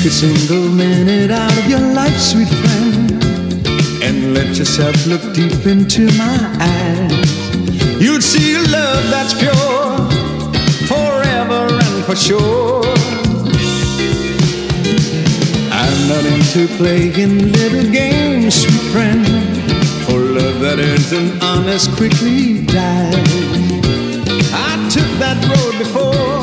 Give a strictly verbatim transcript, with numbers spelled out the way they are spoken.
a single minute out of your life, sweet friend, and let yourself look deep into my eyes. You'd see a love that's pure, forever and for sure. I'm not into playing little games, sweet friend, for love that isn't honest quickly dies. I took that road before,